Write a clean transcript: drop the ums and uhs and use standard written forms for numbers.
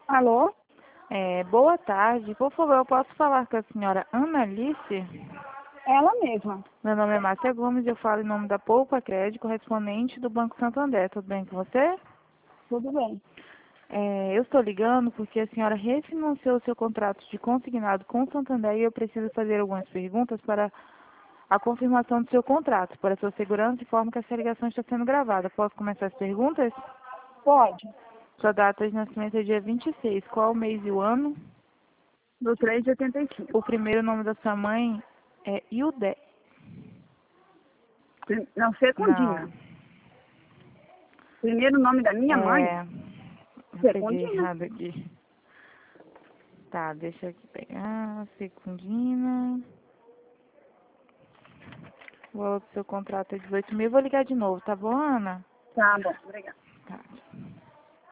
Alô? Boa tarde. Por favor, eu posso falar com a senhora Ana Alice? Ela mesma. Meu nome é Márcia Gomes e eu falo em nome da Poupa Crédito, correspondente do Banco Santander. Tudo bem com você? Tudo bem. Eu estou ligando porque a senhora refinanciou o seu contrato de consignado com o Santander e eu preciso fazer algumas perguntas para a confirmação do seu contrato, para a sua segurança, de forma que essa ligação está sendo gravada. Posso começar as perguntas? Pode. Sua data de nascimento é dia 26. Qual o mês e o ano? Do 3 de 85. O primeiro nome da sua mãe é Hilde. Não, Não. Secundina. Primeiro nome da minha mãe? Eu peguei Secundina. errado aqui. Tá, deixa eu aqui pegar. Secundina. O valor do seu contrato é 18 mil. Vou ligar de novo, tá bom, Ana? Tá bom, obrigada. Tá.